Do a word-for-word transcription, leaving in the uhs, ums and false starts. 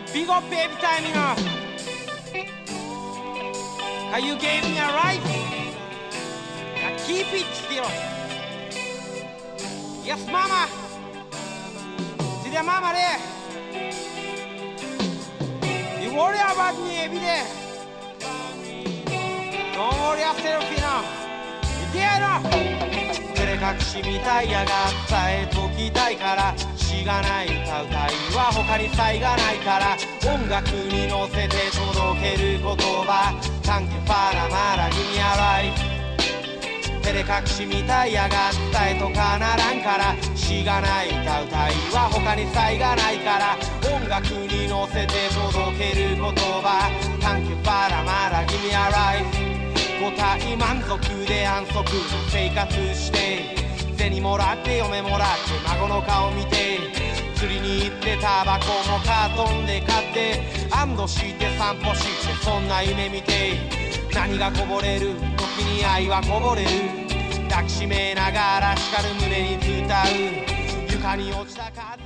big up every time, you know. Cause you gave me a life. Now keep it still. Yes, mama. To the mama there. You worry about me every day. Don't worry yourself, you know. You dare not. 照れ隠しみたいやが伝えときたいからしがない歌うたいは他に才がないから音楽に乗せて届ける言葉 Thank you for the mara give me a life 照れ隠しみたいやが伝えとかならんからしがない歌うたいは他に才がないから音楽に乗せて届ける言葉 Thank you for the mara give me a life 五体満足で安息の生活して銭もらって嫁もらって孫の顔見て釣りに行ってタバコもカートンで買って安堵して散歩してそんな夢見て何がこぼれる時に愛はこぼれる抱きしめながら叱る胸に伝う床に落ちた風